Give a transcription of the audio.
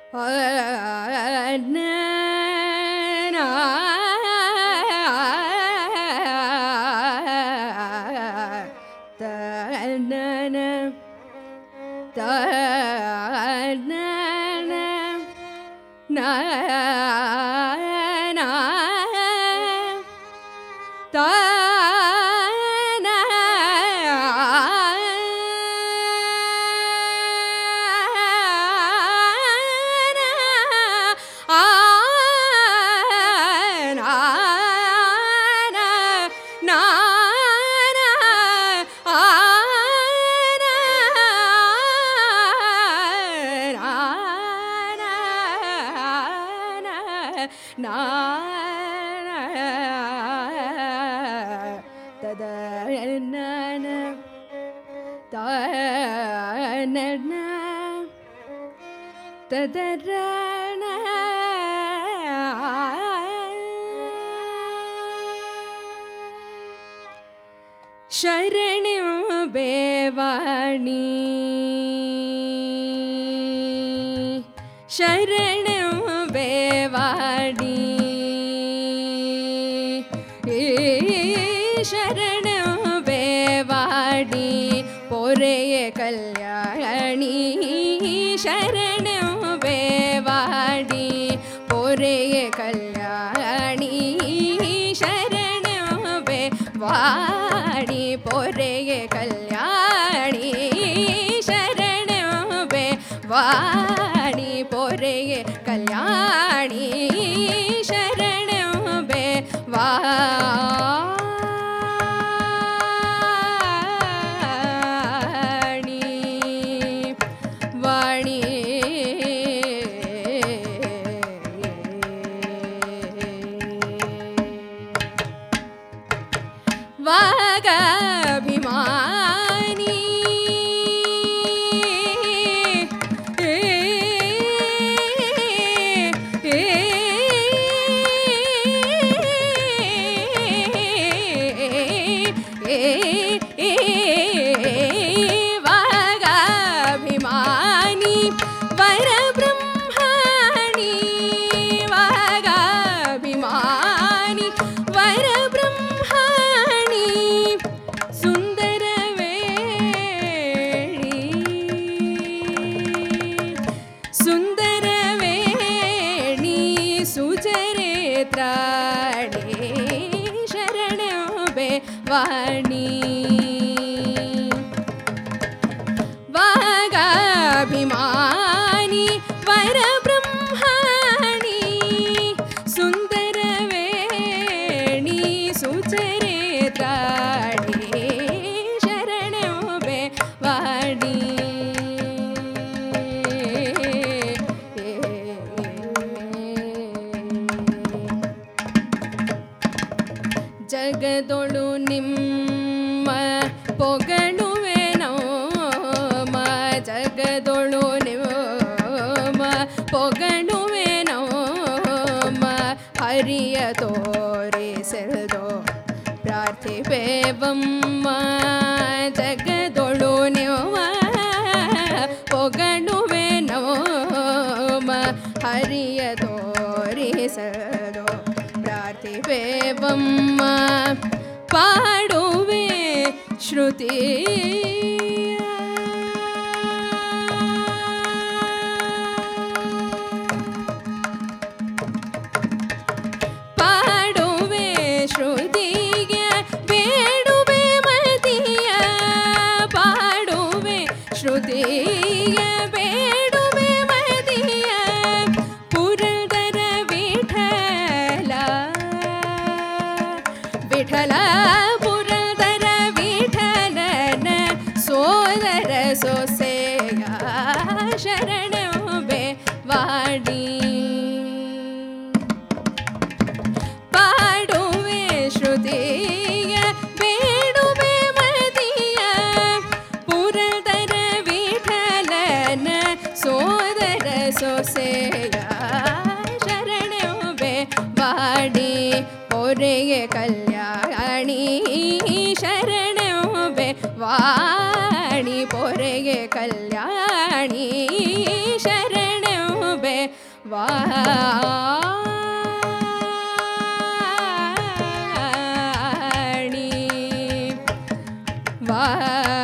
ಶರಣ್ಯೋ ಬೇವಾಣಿ ಶರಣ್ಯೋ ಬೇವಾಣಿ ಶರಣ್ಯೋ ಬೇವಾಣಿ ಪೊರೆಯ ಕಲ್ಯಾಣಿ ಶರಣ್ಯೋ ಬೇವಾಣಿ ಪೊರೆಯ ಕಲ್ಯಾಣಿ ಶರಣ್ಯೋ ಬೇವಾಣಿ ಪೊರೆಯ ಕಲ್ಯಾಣಿ ಶರಣ್ಯೋ ಬೇವಾಣಿ ಪೊರೆಯ ಕಲ್ಯಾಣಿ ಶರಣ್ಯೋ ಬೇವಾಣಿ ವಾಣಿ ವಾಗಾಭಿಮಾನಿ ವಾಗಾಭಿಮಾನಿ ವರಬ್ರಹ್ಮಣಿ ವಾಗಾಭಿಮಾನಿ ವರಬ್ರಹ್ಮಣಿ ಸುಂದರವೇಣಿ ಸುಂದರವೇಣಿ ಸುಚರಿತ್ರಾಣಿ ಶರಣ್ಯೋ ಬೇವಾಣಿ ವಾಗಾಭಿಮಾನಿ ವರಬ್ರಹ್ಮಣಿ ಸುಂದರವೇಣಿ ಸುಚರಿತ್ರಾಣಿ ಶರಣ್ಯೋ ಬೇವಾಣಿ ಜಗದೊಳು ನಿಮ್ಮ ಪೊಗಳುವೆನೋ ಜಗದೊಳು ನಿಮ್ಮ ಪೊಗಳುವೆನೋ ಹರಿಯ ತೋರಿಸೆಲ್ದೋ ಪ್ರಾರ್ಥಿಪೇವಮ್ಮ ಜಗದೊಳು ನಿಮ್ಮ ಪೊಗಳುವೆನೋ ಹರಿಯ ತೋರಿಸೆಲ್ದೋ ಪ್ರಾರ್ಥಿಪೇವಮ್ಮ ಪಾಡುವೆ ಶ್ರುತಿ ಪಾಡುವೆ ಶ್ರುತಿಯ ಬೇಡುವೆ ಮತಿಯ ಪಾಡುವೆ ಶ್ರುತಿಯ ಬೇಡುವೆ ಮತಿಯ ಪುರಂದರ ವಿಠಲ ವಿಠಲ ಪುರಂದರ ವಿಠಲನ ಸೋದರ ಸೊಸೆಯ ಶರಣೋ ಬೇವಾಣಿ ಪಾಡುವೆ ಶ್ರುತಿಯ ಬೇಡುವೆ ಮತಿಯ ಪುರಂದರ ವಿಠಲನ ಸೋದರ ಸೊಸೆಯ ಶರಣೋ ಬೇವಾಣಿ ಪೊರೆಯ ಕಲ್ಯಾಣಿ ಶರಣೋ ಬೇವಾಣಿ ಪೊರೆಯ ಕಲ್ಯಾಣಿ ಶರಣೋ ಬೇವಾಣಿ ವಾಣಿ